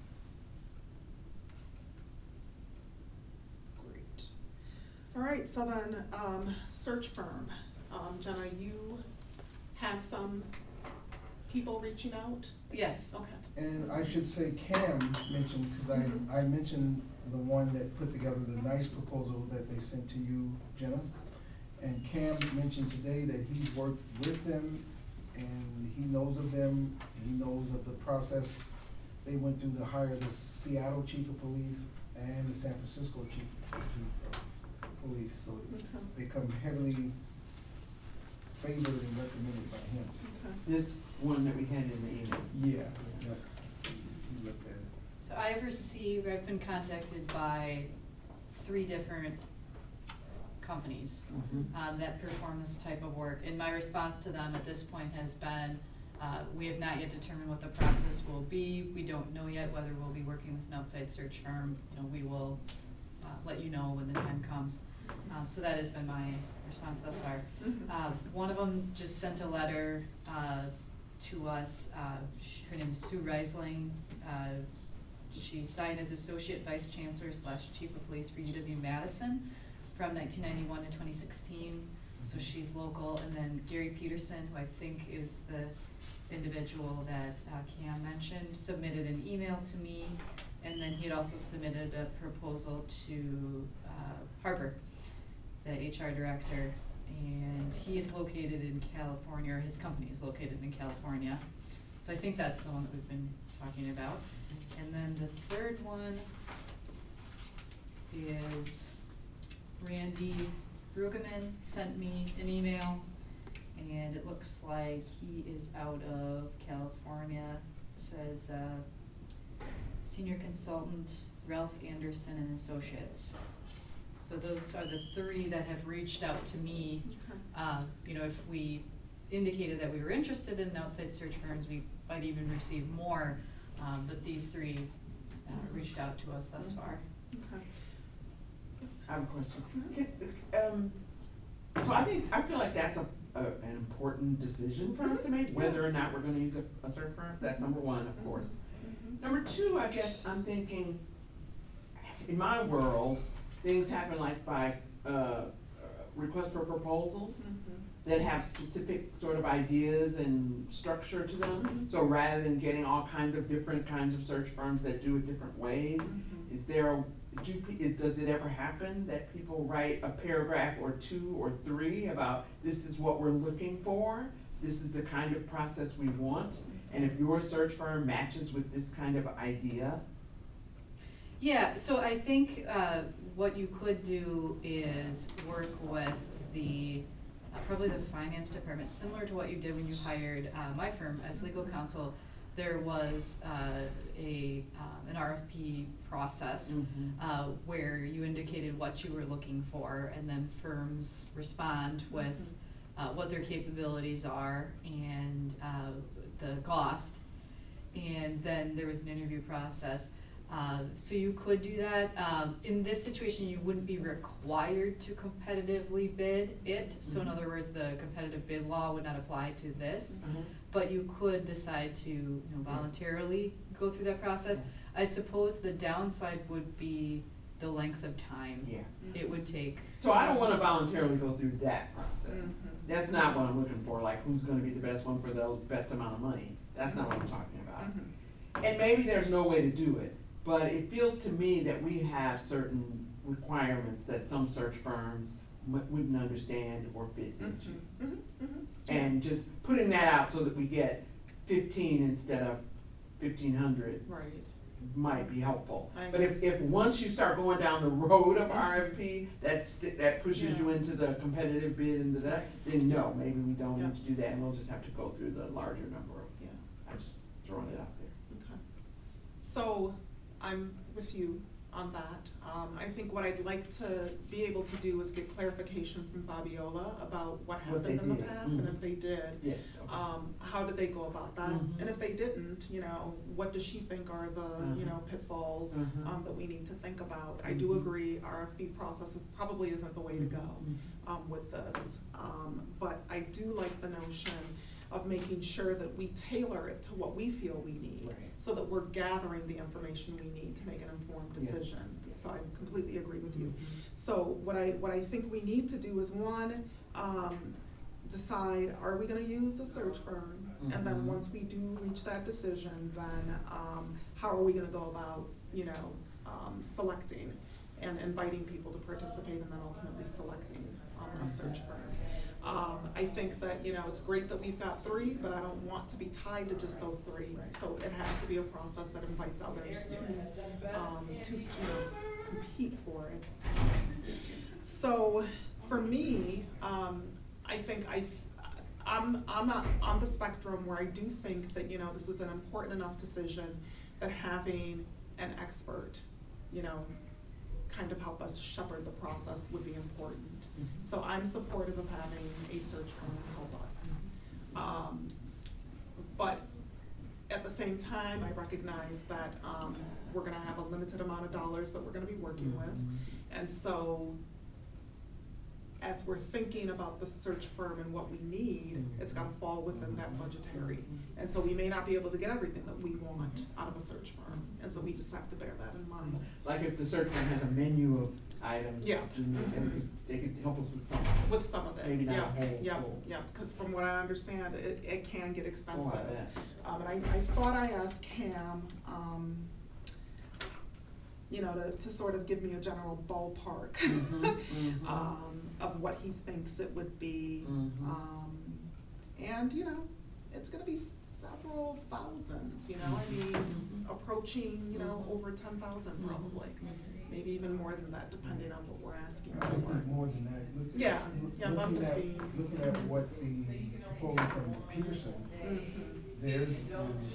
Great. All right, so then, um, search firm. Um, Jenna, you have some people reaching out? Yes. Okay. And I should say Cam mentioned, because Mhm. I, I mentioned the one that put together the nice proposal that they sent to you, Jenna. And Cam mentioned today that he's worked with them and he knows of them, he knows of the process. They went through to hire the Seattle chief of police and the San Francisco chief, chief of police, so Okay. they come heavily favored and recommended by him. Okay. This one that we had in the email. Yeah, yeah, he he looked at it. So I've received, I've been contacted by three different companies Mhm. um, that perform this type of work. And my response to them at this point has been, uh, we have not yet determined what the process will be. We don't know yet whether we'll be working with an outside search firm. You know, we will uh, let you know when the time comes. Uh, so that has been my response thus far. Mhm. Uh, one of them just sent a letter uh, to us. Uh, sh- her name is Sue Reisling. Uh, she signed as Associate Vice Chancellor slash Chief of Police for U W Madison from nineteen ninety-one to twenty sixteen. So she's local. And then Gary Peterson, who I think is the individual that uh, Cam mentioned, submitted an email to me. And then he had also submitted a proposal to uh, Harper, the H R director, and he is located in California, or his company is located in California. So I think that's the one that we've been talking about. And then the third one is Randy Brueggemann sent me an email, and it looks like he is out of California. It says, uh, Senior Consultant Ralph Anderson and Associates. So those are the three that have reached out to me. Okay. Uh, you know, if we indicated that we were interested in outside search firms, we might even receive more, um, but these three, uh, reached out to us thus far. Okay. I have a question. Can- um, So I think, I feel like that's a, a, an important decision for us to make, whether or not we're gonna use a, a search firm. That's number one, of course. Mhm. Number two, I guess I'm thinking, in my world, things happen like by, uh, request for proposals Mhm. that have specific sort of ideas and structure to them. Mhm. So rather than getting all kinds of different kinds of search firms that do it different ways, Mhm. is there, a- do, pe- is, does it ever happen that people write a paragraph or two or three about this is what we're looking for, this is the kind of process we want, and if your search firm matches with this kind of idea? Yeah, so I think, uh, what you could do is work with the, uh, probably the finance department, similar to what you did when you hired, uh, my firm as legal counsel. There was, uh, a, um, an R F P process, Mhm. uh, where you indicated what you were looking for, and then firms respond with, uh, what their capabilities are and, uh, the cost. And then there was an interview process. Uh, so you could do that. Um, in this situation, you wouldn't be required to competitively bid it. So in Mhm. other words, the competitive bid law would not apply to this. Uh-huh. But you could decide to, you know, voluntarily go through that process. I suppose the downside would be the length of time Yeah. it would take. So I don't wanna voluntarily go through that process. Mhm. That's not what I'm looking for, like who's gonna be the best one for the best amount of money. That's not what I'm talking about. Mhm. And maybe there's no way to do it, but it feels to me that we have certain requirements that some search firms m- wouldn't understand or fit into. Mhm. Mhm. Mhm. And just putting that out so that we get fifteen instead of fifteen hundred Right. might be helpful. I But if, if once you start going down the road of R F P, that's, that pushes you Yeah. into the competitive bid into that, then no, maybe we don't Yeah. need to do that, and we'll just have to go through the larger number of, Yeah. I'm just throwing it out there. Okay. So I'm with you on that. Um, I think what I'd like to be able to do is get clarification from Fabiola about what What they happened in the did. past, and Mhm. if they did. Yes, okay. Um, how did they go about that? Mhm. And if they didn't, you know, what does she think are the, you Mhm. know, pitfalls, Mhm. um, that we need to think about? I do Mhm. agree, R F P process is, probably isn't the way to go, Mhm. um, with this. Um, but I do like the notion of making sure that we tailor it to what we feel we need. Right. So that we're gathering the information we need to make an informed Yes. decision. So I completely agree with you. Mhm. So what I, what I think we need to do is, one, um, decide, are we gonna use a search firm? And then Mhm. once we do reach that decision, then, um, how are we gonna go about, you know, um, selecting and inviting people to participate and then ultimately selecting, um, a search firm? Um, I think that, you know, it's great that we've got three, but I don't want to be tied to just those three. So it has to be a process that invites others to, um, to, you know, compete for it. So, for me, um, I think I, I'm, I'm not on the spectrum where I do think that, you know, this is an important enough decision that having an expert, you know, kind of help us shepherd the process would be important. Mhm. So I'm supportive of having a search firm help us. Um, but at the same time, I recognize that, um, we're gonna have a limited amount of dollars that we're gonna be working with. Mhm. And so, as we're thinking about the search firm and what we need, it's gotta fall within that budgetary. And so we may not be able to get everything that we want out of a search firm, and so we just have to bear that in mind. Like if the search firm has a menu of items, Yeah. and they could, they could help us with something. With some of it, Maybe not a yeah, whole- yeah, whole. yeah, because from what I understand, it, it can get Oh, expensive. I bet. Um, and I, I thought I asked Cam, um, you know, to, to sort of give me a general ballpark, Mhm, mhm. um, of what he thinks it would be. Mhm. Um, and, you know, it's gonna be several thousands, you know, I mean, Mhm. approaching, you know, Mhm. over ten thousand probably. Maybe even more than that, depending on what we're asking I think for. it's more than that. Look- Yeah, look- yeah, I'm looking just at- being- Looking at what the proposal from Peterson, Mhm. theirs is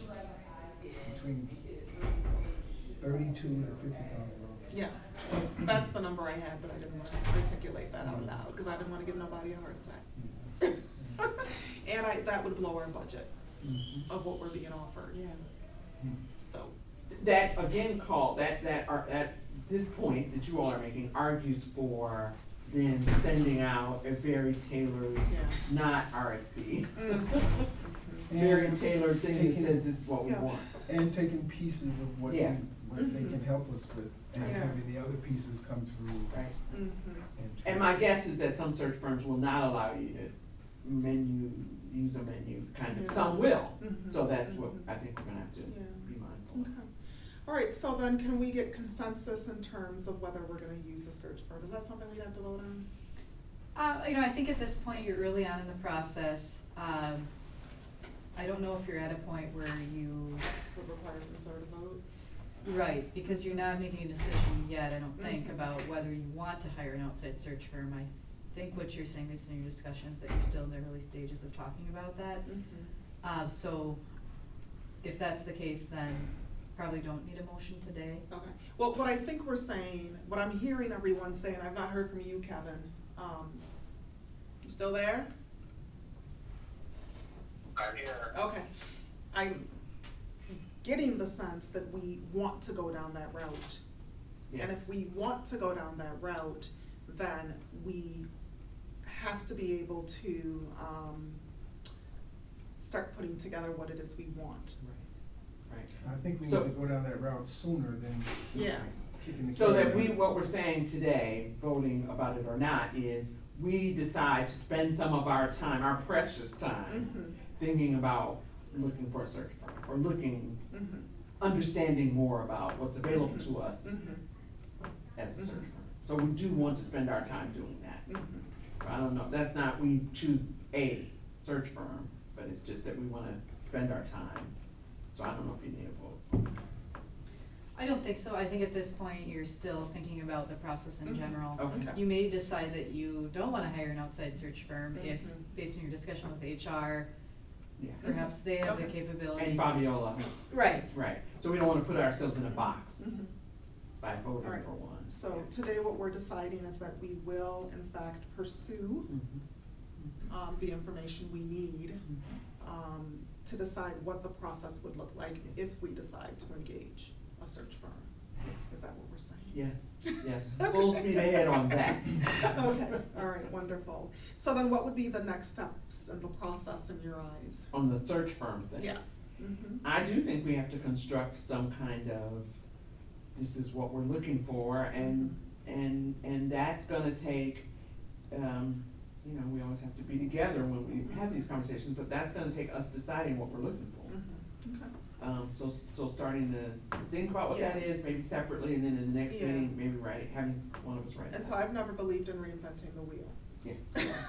between thirty-two to fifty thousand dollars. Yeah, so that's the number I had, but I didn't want to articulate that out loud, because I didn't want to give nobody a heart attack. And I, that would blow our budget Mhm. of what we're being offered, Hmm. so. That again call, that, that, are at this point that you all are making argues for then sending out a very tailored, Yeah. not R F P. Mhm. very And tailored thing that taking- says this is what we Yeah. want. And taking pieces of what, we- Yeah. what they Mhm. can help us with, and Yeah. having the other pieces come through. Right. Mhm. And, And my guess is that some search firms will not allow you to menu, use a menu, kind of, Yeah. some will. Mhm. So that's what Mhm. I think we're gonna have to Yeah. be mindful of. Okay. All right, so then can we get consensus in terms of whether we're gonna use a search firm? Is that something we have to vote on? Uh, you know, I think at this point, you're early on in the process. Um, I don't know if you're at a point where you, Would require some sort of vote? right, because you're not making a decision yet, I don't think, Mhm. about whether you want to hire an outside search firm. I think what you're saying based on your discussions, that you're still in the early stages of talking about that. Mhm. Uh, so if that's the case, then probably don't need a motion today. Okay, well, what I think we're saying, what I'm hearing everyone saying, I've not heard from you, Kevin, um, you still there? I'm here. Okay, I'm getting the sense that we want to go down that route. And Yes. if we want to go down that route, then we have to be able to, um, start putting together what it is we want. Right, right. I think we need So- to go down that route sooner than Yeah. kicking the can. So that down. we, what we're saying today, voting about it or not, is we decide to spend some of our time, our precious time, Mhm. thinking about looking for a search firm, or looking, Mhm. understanding more about what's available to us Mhm. as a search Mhm. firm. So we do want to spend our time doing that. Mhm. So I don't know, that's not, we choose a search firm, but it's just that we wanna spend our time. So I don't know if you need a vote. I don't think so. I think at this point, you're still thinking about the process in Mhm. general. Okay. You may decide that you don't wanna hire an outside search firm if, Mhm. based on your discussion with H R, Yeah. perhaps they have the Okay. capabilities. And Fabiola, Right. right. So we don't wanna put ourselves in a box Mhm. by voting All right. for one. So today what we're deciding is that we will in fact pursue, Mhm. um, the information we need, Mhm. um, to decide what the process would look like if we decide to engage a search firm. Is that what we're saying? Yes, yes, full speed ahead on that. Okay, all right, wonderful. So then what would be the next steps in the process in your eyes? On the search firm thing. Yes. Mhm. I do think we have to construct some kind of, this is what we're looking for, and, and, and that's gonna take, um, you know, we always have to be together when we have these conversations, but that's gonna take us deciding what we're looking for. Mhm. Okay. Um, so, so starting to think about what that Yeah. is, maybe separately, and then in the next Yeah. meeting, maybe write, having one of us write it And so down. I've never believed in reinventing the wheel. Yes.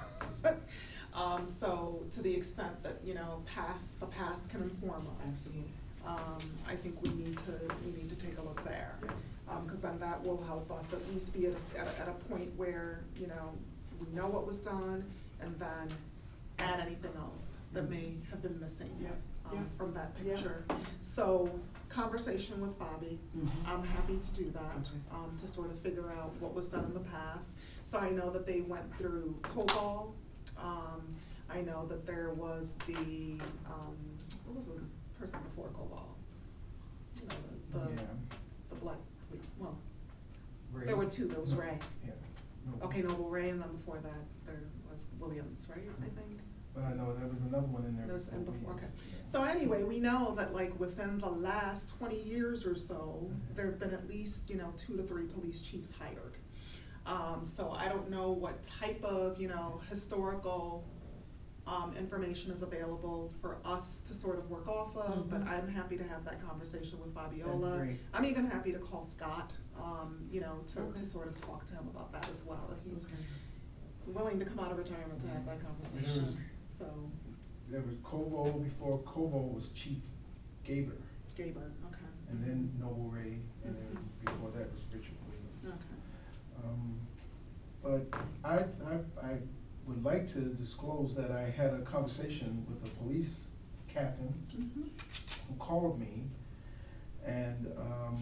Um, so to the extent that, you know, past, the past can inform us. Absolutely. Um, I think we need to, we need to take a look there. Yeah. Um, cause then that will help us at least be at a, at a, at a point where, you know, we know what was done and then add anything else that may have been missing. Yeah, Um, yeah. from that Yeah. picture. So, conversation with Bobby, Mhm. I'm happy to do that, Okay. um, to sort of figure out what was done in the past. So I know that they went through COBOL, um, I know that there was the, um, what was the person before COBOL? You know, the, the, Yeah. the black, well, Ray. there were two, there was Ray. Yeah. No. Okay, Noble Ray, and then before that, there was Williams, right, I think? Uh, no, there was another one in there. There was, and before, we- okay. yeah. So anyway, we know that like within the last twenty years or so, Mhm. there have been at least, you know, two to three police chiefs hired. Um, so I don't know what type of, you know, historical, um, information is available for us to sort of work off of, but Mhm. I'm happy to have that conversation with That'd be Fabiola. great. I'm even happy to call Scott, um, you know, to, Okay. to sort of talk to him about that as well, if he's Okay. willing to come out of retirement to have that There was- conversation, so, There was Kovo, before Kovo was Chief Gaber, Gaber, okay. and then Noble Ray, and then Mhm. before that was Richard Williams. Okay. Um, But I, I, I would like to disclose that I had a conversation with a police captain Mhm. who called me, and, um,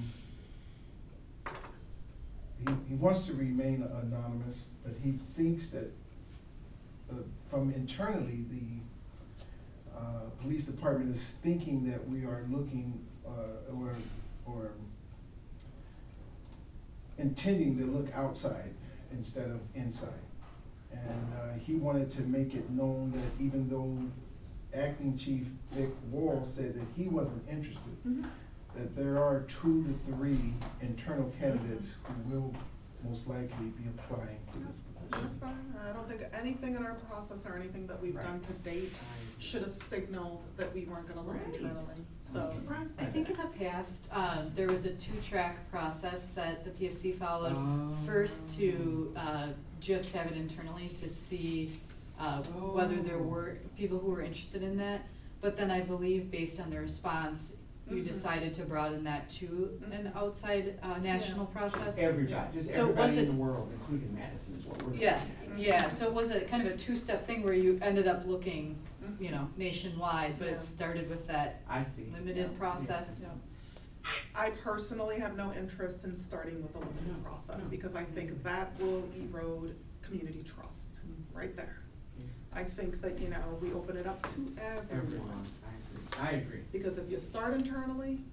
he, he wants to remain anonymous, but he thinks that, uh, from internally, the, uh, police department is thinking that we are looking, uh, or, or intending to look outside instead of inside. And, uh, he wanted to make it known that even though Acting Chief Vic Wall said that he wasn't interested. Mhm. That there are two to three internal candidates who will most likely be applying for this That's position. fine. I don't think anything in our process or anything that we've done to date should have signaled that we weren't gonna look Right. internally, I'm so. surprised by I think in that. the past, um, there was a two-track process that the P F C followed. Oh. First to, uh, just have it internally to see, uh, whether there Oh. were people who were interested in that. But then I believe based on the response, you Mhm. decided to broaden that to an Mhm. outside, uh, national Yeah. process. Just everybody, just So was everybody in it- the world, including Madison, is what we're. Yes, looking at. yeah, so it was a kind of a two-step thing where you ended up looking, Mhm. you know, nationwide, but Yeah. it started with that I see. limited Yeah. process. Yeah. I personally have no interest in starting with the limited No, process, no. because I think that will erode community trust, right there. Yeah. I think that, you know, we open it up to Everyone, everyone, I agree, I agree. because if you start internally, I agree.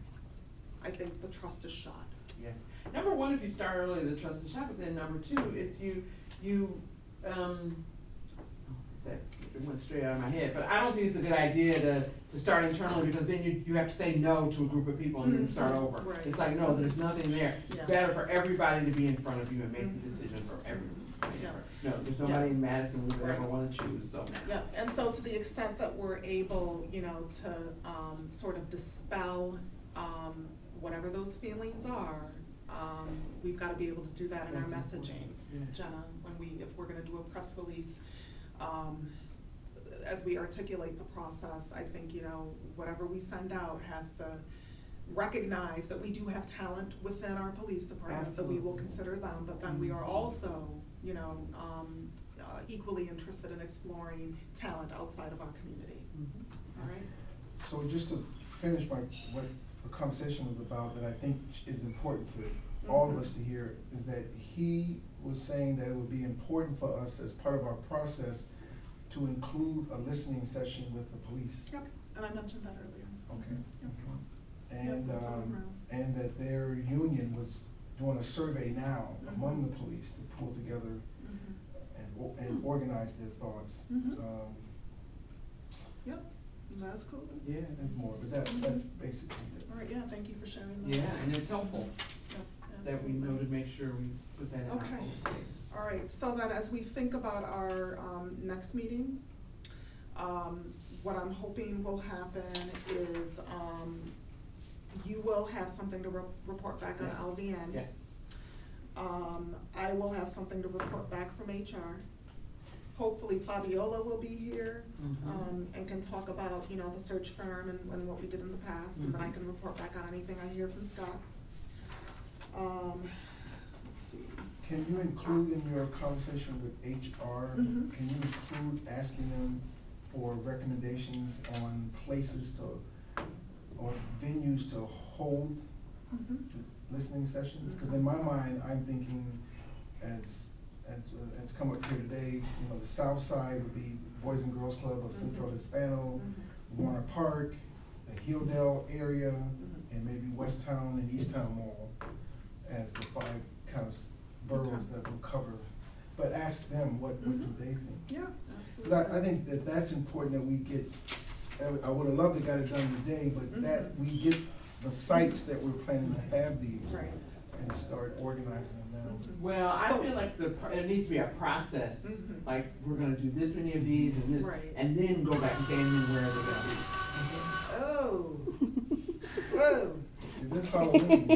I think the trust is shot. Yes. Number one, if you start early, the trust is shot, but then number two, it's you, you, um, oh, that it went straight out of my head, but I don't think it's a good idea to, to start internally, because then you, you have to say no to a group of people and then start Mhm. over. Right. It's like, no, there's nothing there. Yeah. It's better for everybody to be in front of you and make Mhm. the decision for everyone. Yeah. No, there's nobody in Madison we would ever Right. wanna choose, so. Yeah, and so to the extent that we're able, you know, to, um, sort of dispel, um, whatever those feelings are, um, we've gotta be able to do that in our That's important. messaging, Yeah. Jenna, when we, if we're gonna do a press release, um, as we articulate the process, I think, you know, whatever we send out has to recognize that we do have talent within our police department, that we will Absolutely. consider them, but then we are also, you know, um, uh, equally interested in exploring talent outside of our community, Mhm. all right? So just to finish my, what the conversation was about, that I think is important for all of us to hear, is that he was saying that it would be important for us as part of our process to include a listening session with the police. Yep, and I mentioned that earlier. Okay. Yep. And, Yep, that's on the um, ground. and that their union was doing a survey now Mhm. among the police to pull together Mhm. and, o- and organize their thoughts. Mhm. Um, Yep, that's cool. Yeah, There's more, but that, that's basically it. All right, yeah, thank you for sharing that. yeah, and it's helpful Yep, that we know absolutely. to make sure we put that in our Okay. policy. All right, so then as we think about our, um, next meeting, um, what I'm hoping will happen is, um, you will have something to re- report back on Yes. L V N. Yes. Um, I will have something to report back from H R. Hopefully Fabiola will be here, Mhm. um, and can talk about, you know, the search firm and, and what we did in the past, and then I Mhm. can report back on anything I hear from Scott. Um, let's see. Can you include in your conversation with H R, Mhm. can you include asking them for recommendations on places to, or venues to hold Mhm. listening sessions? Because in my mind, I'm thinking, as, as, uh, as come up here today, you know, the south side would be Boys and Girls Club or Central Mhm. Hispano, Mhm. Warner Park, the Hilldale area, Mhm. and maybe West Town and East Town Mall as the five kind of boroughs Okay. that will cover. But ask them, what, what do Mhm. they think? Yeah, Because absolutely. I, I think that that's important, that we get, I- I would've loved to got it done today, but that Mhm. we get the sites that we're planning to have these Right. and start organizing them now. Mhm. Well, I So- feel like the, pro- it needs to be a process, Mhm. like, we're gonna do this many of these and this, Right. and then go back and say, and then where are they gonna be? Oh, whoa. It is Halloween.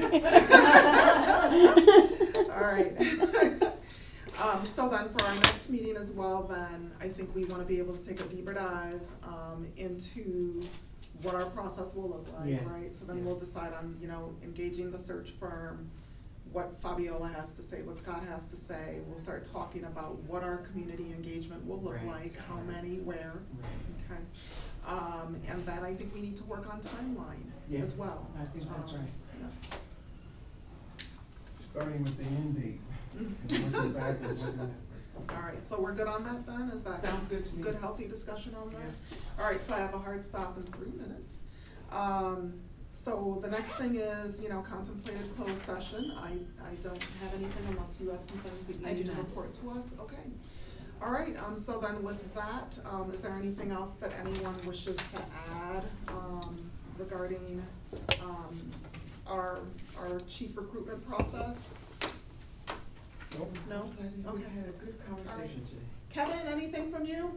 All right. Um, so then for our next meeting as well, then I think we wanna be able to take a deeper dive, um, into what our process will look like, Yes, right? So then yes. we'll decide on, you know, engaging the search firm, what Fabiola has to say, what Scott has to say. We'll start talking about what our community engagement will look Right. like, how many, where, Right. okay? Um, and then I think we need to work on timeline Yes, as well. I think that's Um, right. yeah. Starting with the end date Mhm. and working backwards. All right, so we're good on that then? Is that? Sounds good to me. Good, healthy discussion on this? All right, so I have a hard stop in three minutes. Um, so the next thing is, you know, contemplated closed session. I, I don't have anything unless you have some things that I you do need to not. report to us, okay? All right, um, so then with that, um, is there anything else that anyone wishes to add, um, regarding, um, our, our chief recruitment process? Nope. No? I think we Okay. had a good conversation today. Kevin, anything from you?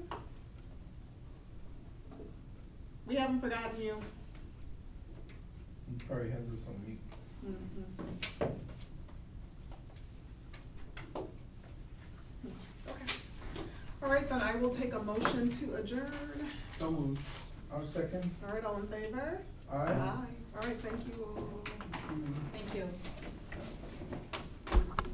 We haven't forgotten you. He probably has us on mute. Mhm. Okay. All right, then I will take a motion to adjourn. So moved. I'll second. All right, all in favor? Aye. Aye.